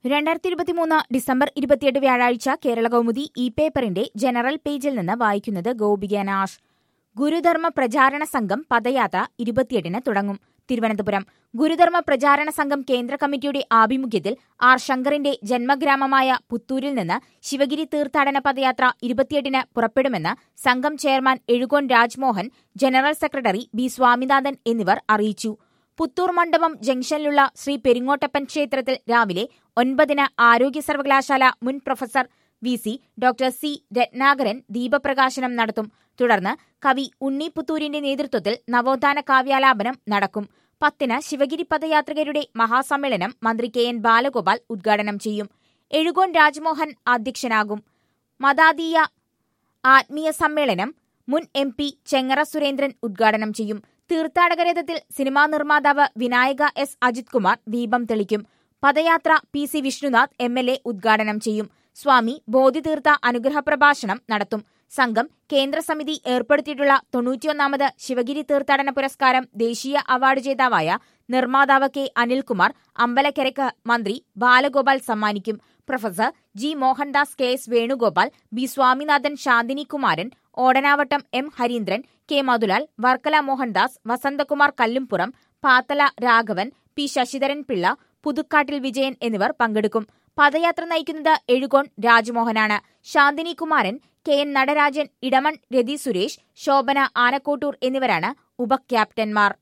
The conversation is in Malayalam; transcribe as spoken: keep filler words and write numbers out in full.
രണ്ടായിരത്തി ഇരുപത്തിമൂന്ന് ഡിസംബർ ഇരുപത്തിയെട്ട് വ്യാഴാഴ്ച കേരള കൗമുദി ഇ പേപ്പറിന്റെ ജനറൽ പേജിൽ നിന്ന് വായിക്കുന്നത് ഗോപിക നാഷ്. ഗുരുധർമ്മ പ്രചാരണ സംഘം പദയാത്ര ഇരുപത്തിയെട്ടിന് തുടങ്ങും. തിരുവനന്തപുരം ഗുരുധർമ്മ പ്രചാരണ സംഘം കേന്ദ്ര കമ്മിറ്റിയുടെ ആഭിമുഖ്യത്തിൽ ആർ ശങ്കറിന്റെ ജന്മഗ്രാമമായ പുത്തൂരിൽ നിന്ന് ശിവഗിരി തീർത്ഥാടന പദയാത്ര ഇരുപത്തിയെട്ടിന് പുറപ്പെടുമെന്ന് സംഘം chairman Ezhukone Rajmohan, general secretary B Swaminathan എന്നിവർ അറിയിച്ചു. പുത്തൂർ മണ്ഡപം ജംഗ്ഷനിലുള്ള ശ്രീ പെരിങ്ങോട്ടപ്പൻ ക്ഷേത്രത്തിൽ രാവിലെ ഒൻപതിന് ആരോഗ്യ സർവകലാശാല മുൻ professor V C doctor C Ratnakaran ദീപപ്രകാശനം നടത്തും. തുടർന്ന് കവി ഉണ്ണി പുത്തൂരിന്റെ നേതൃത്വത്തിൽ നവോത്ഥാന കാവ്യാലാപനം നടക്കും. പത്തിന് ശിവഗിരി പദയാത്രികരുടെ മഹാസമ്മേളനം മന്ത്രി കെ എൻ ബാലഗോപാൽ ഉദ്ഘാടനം ചെയ്യും. എഴുകോൺ രാജ്മോഹൻ അധ്യക്ഷനാകും. മതാതീയ ആത്മീയ സമ്മേളനം മുൻ എം പി ചെങ്ങറ സുരേന്ദ്രൻ ഉദ്ഘാടനം ചെയ്യും. തീർത്ഥാടക രഥത്തിൽ സിനിമാ നിർമ്മാതാവ് വിനായക എസ് അജിത് കുമാർ ദീപം തെളിക്കും. പദയാത്ര P C Vishnunath M L A ഉദ്ഘാടനം ചെയ്യും. സ്വാമി ബോധിതീർത്ഥ അനുഗ്രഹ പ്രഭാഷണം നടത്തും. സംഘം കേന്ദ്ര സമിതി ഏർപ്പെടുത്തിയിട്ടുള്ള തൊണ്ണൂറ്റിയൊന്നാമത് ശിവഗിരി തീർത്ഥാടന പുരസ്കാരം ദേശീയ അവാർഡ് ജേതാവായ നിർമ്മാതാവ് കെ അനിൽകുമാർ അമ്പലക്കരയ്ക്ക് മന്ത്രി ബാലഗോപാൽ സമ്മാനിക്കും. Professor G Mohandas, K S Venugopal, B Swaminathan, Shanthini Kumaran, Odanavattom M Harindran, K Madhulal, Varkala Mohandas, Vasanthakumar Kallumpuram, Pathala Raghavan, P Sasidharan Pillai, Puthukkattil Vijayan എന്നിവർ പങ്കെടുക്കും. പദയാത്ര നയിക്കുന്നത് എഴുകോൺ രാജ്മോഹനാണ്. ശാന്തിനി കുമാരൻ, കെ എൻ നടരാജൻ, ഇടമൺ രതി സുരേഷ്, ശോഭന ആനക്കോട്ടൂർ എന്നിവരാണ് ഉപക്യാപ്റ്റന്മാർ.